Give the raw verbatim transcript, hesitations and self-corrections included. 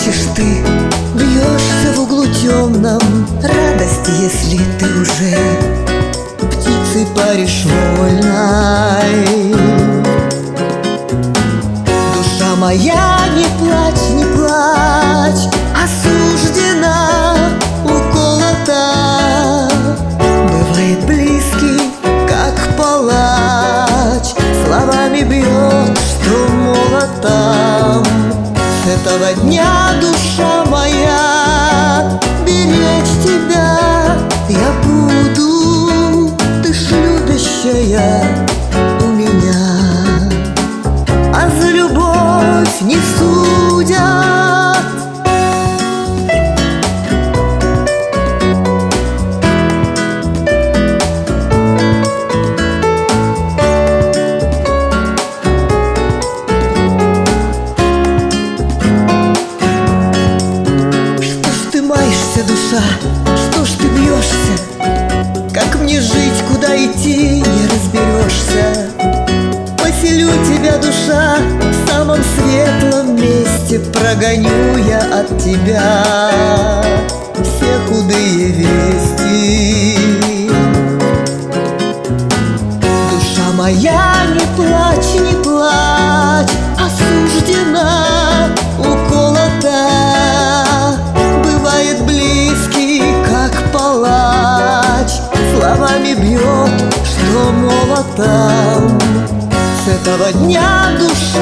плачешь ты, бьешься в углу темном. Радость, если ты уже птицей паришь вольной. Душа моя, не плачь, не плачь, осуждена, уколота. Бывает близкий, как палач, словами бьет, что молотом. С этого дня, душа моя, беречь тебя я буду. Ты ж любящая у меня, а за любовь не судят. Душа, что ж ты бьешься? Как мне жить, куда идти, не разберешься. Поселю тебя, душа, в самом светлом месте. Прогоню я от тебя все худые вести. Душа моя, не плачь, не плачь, осуждена, уколота. Бывает близкий, как палач, словами бьет, что молотом. С этого дня, душа